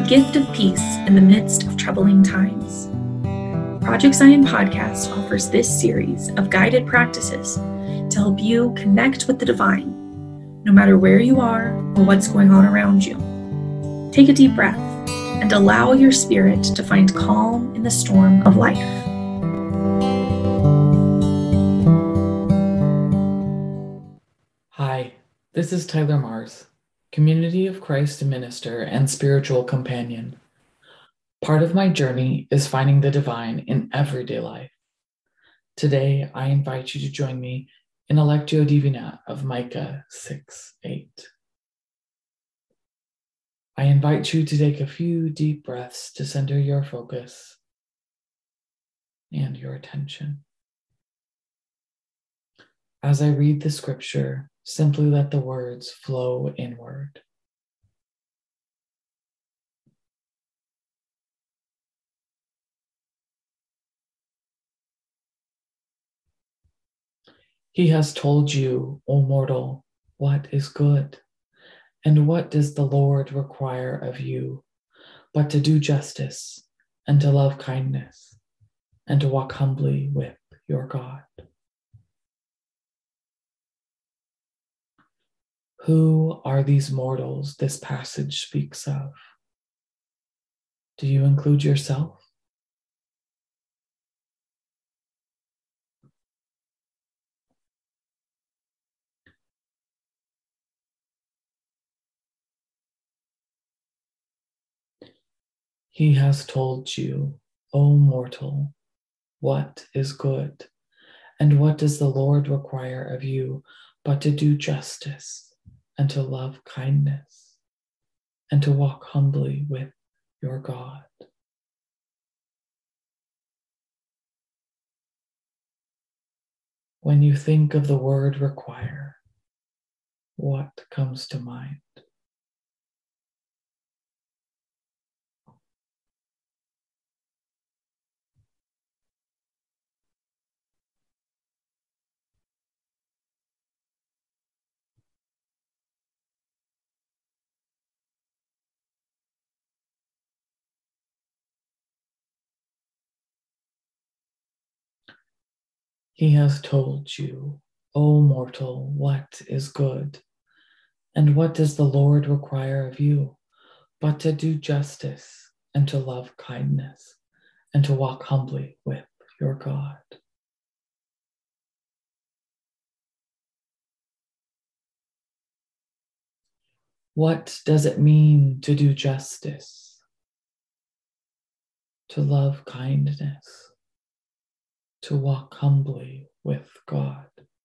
gift of peace in the midst of troubling times. Project Zion Podcast offers this series of guided practices to help you connect with the divine, no matter where you are or what's going on around you. Take a deep breath and allow your spirit to find calm in the storm of life. Hi, this is Tyler Mars, Community of Christ minister and spiritual companion. Part of my journey is finding the divine in everyday life. Today, I invite you to join me in a Lectio Divina of Micah 6:8. I invite you to take a few deep breaths to center your focus and your attention. As I read the scripture, simply let the words flow inward. He has told you, O mortal, what is good, and what does the Lord require of you, but to do justice, and to love kindness, and to walk humbly with your God. Who are these mortals this passage speaks of? Do you include yourself? He has told you, O mortal, what is good, and what does the Lord require of you but to do justice, and to love kindness, and to walk humbly with your God. When you think of the word require, what comes to mind? He has told you, O mortal, what is good, and what does the Lord require of you, but to do justice, and to love kindness, and to walk humbly with your God. What does it mean to do justice, to love kindness, to walk humbly with God?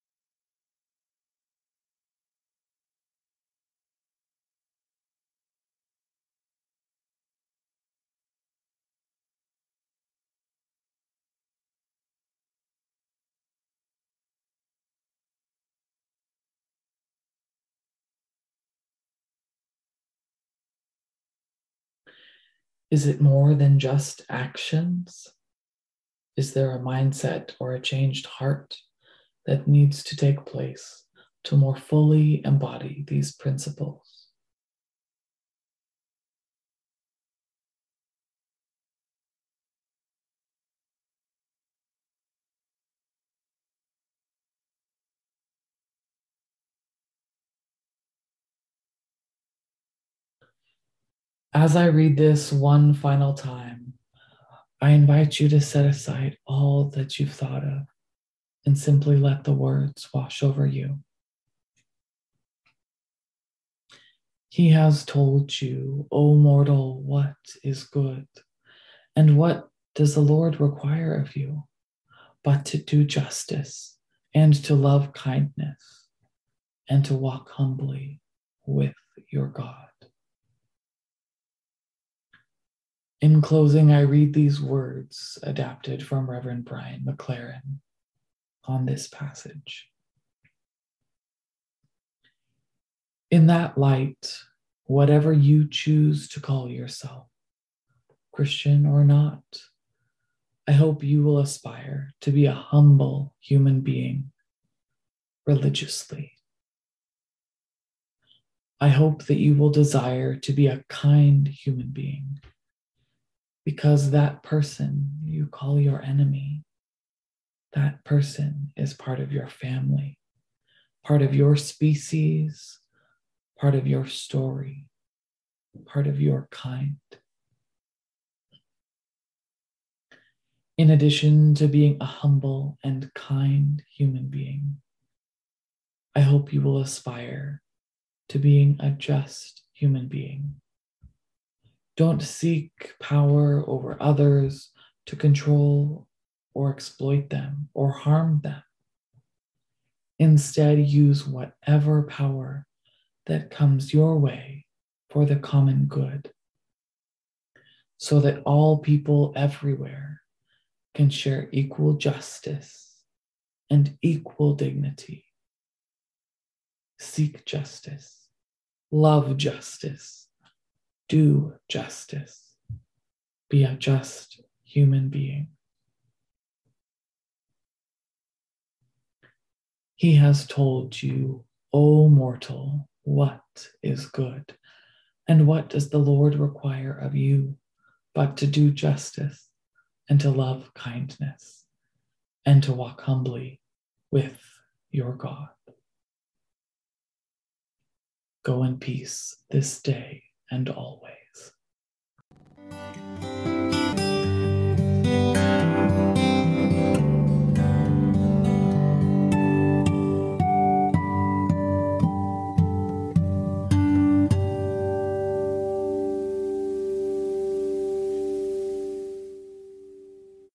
Is it more than just actions? Is there a mindset or a changed heart that needs to take place to more fully embody these principles? As I read this one final time, I invite you to set aside all that you've thought of and simply let the words wash over you. He has told you, O mortal, what is good, and what does the Lord require of you, but to do justice, and to love kindness, and to walk humbly with your God. In closing, I read these words adapted from Reverend Brian McLaren on this passage. In that light, whatever you choose to call yourself, Christian or not, I hope you will aspire to be a humble human being religiously. I hope that you will desire to be a kind human being, because that person you call your enemy, that person is part of your family, part of your species, part of your story, part of your kind. In addition to being a humble and kind human being, I hope you will aspire to being a just human being. Don't seek power over others to control or exploit them or harm them. Instead, use whatever power that comes your way for the common good, so that all people everywhere can share equal justice and equal dignity. Seek justice, love justice, do justice, be a just human being. He has told you, O mortal, what is good, and what does the Lord require of you but to do justice and to love kindness and to walk humbly with your God. Go in peace this day and always.